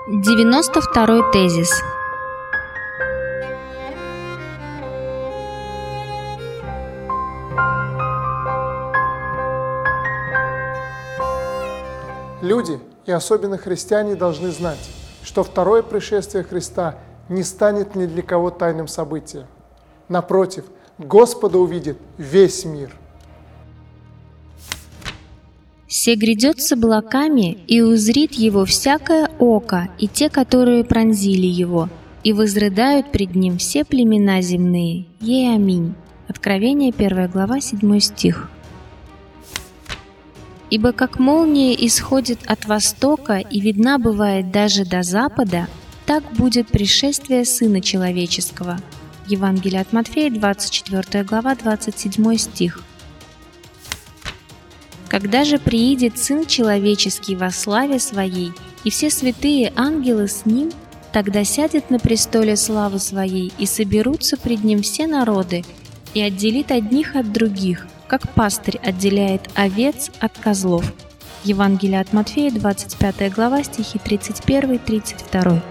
92-й тезис. Люди, и особенно христиане, должны знать, что второе пришествие Христа не станет ни для кого тайным событием. Напротив, Господа увидит весь мир. «Се грядет с облаками, и узрит его всякое око, и те, которые пронзили его, и возрыдают пред ним все племена земные. Ей аминь». Откровение, 1 глава, 7 стих. «Ибо как молния исходит от востока и видна бывает даже до запада, так будет пришествие Сына Человеческого». Евангелие от Матфея, 24 глава, 27 стих. «Когда же приидет Сын Человеческий во славе Своей, и все святые ангелы с Ним, тогда сядет на престоле славы Своей, и соберутся пред Ним все народы, и отделит одних от других, как пастырь отделяет овец от козлов». Евангелие от Матфея, 25 глава, стихи 31-32.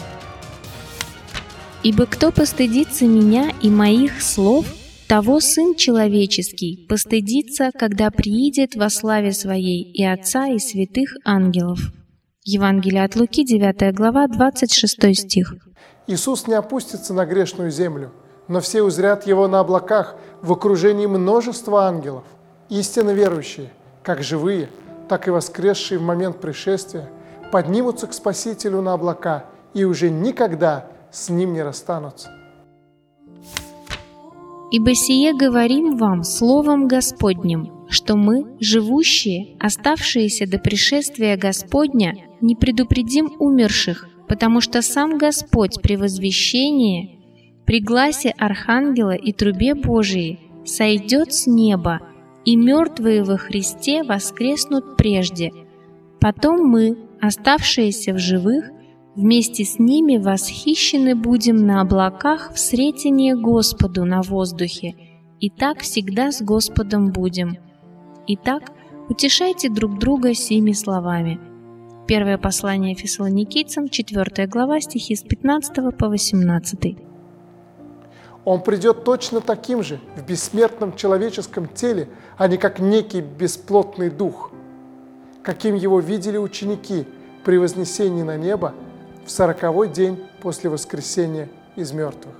«Ибо кто постыдится Меня и Моих слов, того Сын Человеческий постыдится, когда приидет во славе Своей и Отца, и святых ангелов». Евангелие от Луки, 9 глава, 26 стих. Иисус не опустится на грешную землю, но все узрят Его на облаках в окружении множества ангелов. Истинно верующие, как живые, так и воскресшие в момент пришествия, поднимутся к Спасителю на облака и уже никогда с Ним не расстанутся. «Ибо сие говорим вам Словом Господним, что мы, живущие, оставшиеся до пришествия Господня, не предупредим умерших, потому что сам Господь при возвещении, при гласе Архангела и трубе Божией сойдет с неба, и мертвые во Христе воскреснут прежде. Потом мы, оставшиеся в живых, вместе с ними восхищены будем на облаках в сретении Господу на воздухе, и так всегда с Господом будем. Итак, утешайте друг друга сими словами». Первое послание Фессалоникийцам, 4 глава, стихи с 15 по 18. Он придет точно таким же, в бессмертном человеческом теле, а не как некий бесплотный дух, каким его видели ученики при вознесении на небо в 40-й день после воскресения из мертвых.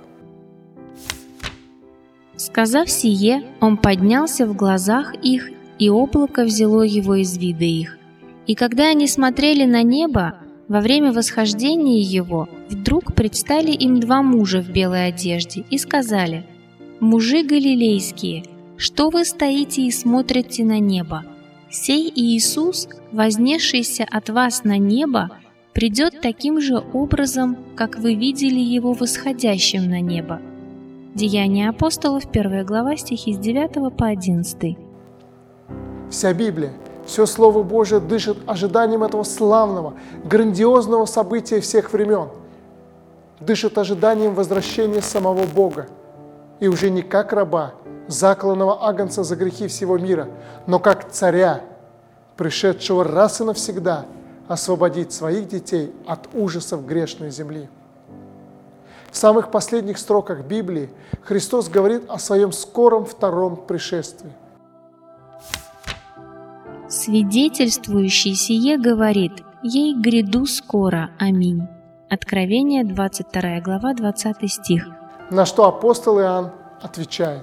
«Сказав сие, он поднялся в глазах их, и облако взяло его из вида их. И когда они смотрели на небо, во время восхождения его, вдруг предстали им два мужа в белой одежде и сказали: «Мужи галилейские, что вы стоите и смотрите на небо? Сей Иисус, вознесшийся от вас на небо, придет таким же образом, как вы видели Его восходящим на небо». Деяния апостолов, 1 глава, стихи с 9 по 11. Вся Библия, все Слово Божие дышит ожиданием этого славного, грандиозного события всех времен. Дышит ожиданием возвращения самого Бога. И уже не как раба, закланного агнца за грехи всего мира, но как царя, пришедшего раз и навсегда освободить своих детей от ужасов грешной земли. В самых последних строках Библии Христос говорит о своем скором втором пришествии. «Свидетельствующий сие говорит: ей гряду скоро. Аминь». Откровение, 22 глава, 20 стих. На что апостол Иоанн отвечает: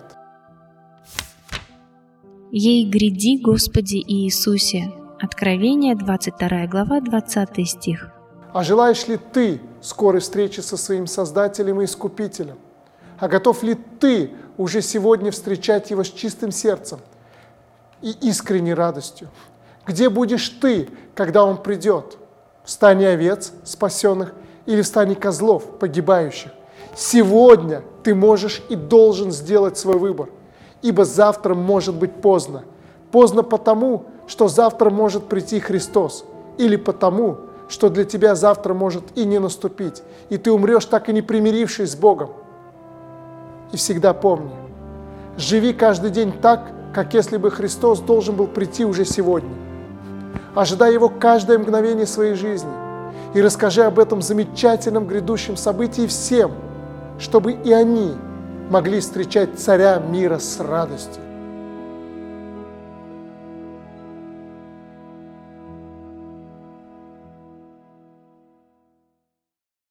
«Ей гряди, Господи Иисусе». Откровение, 22 глава, 20 стих. А желаешь ли ты скорой встречи со своим Создателем и Искупителем? А готов ли ты уже сегодня встречать Его с чистым сердцем и искренней радостью? Где будешь ты, когда Он придет? В стане овец, спасенных, или в стане козлов, погибающих? Сегодня ты можешь и должен сделать свой выбор, ибо завтра может быть поздно. Поздно потому, что завтра может прийти Христос, или потому, что для тебя завтра может и не наступить, и ты умрешь, так и не примирившись с Богом. И всегда помни, живи каждый день так, как если бы Христос должен был прийти уже сегодня. Ожидай Его каждое мгновение своей жизни И расскажи об этом замечательном грядущем событии всем, чтобы и они могли встречать Царя мира с радостью.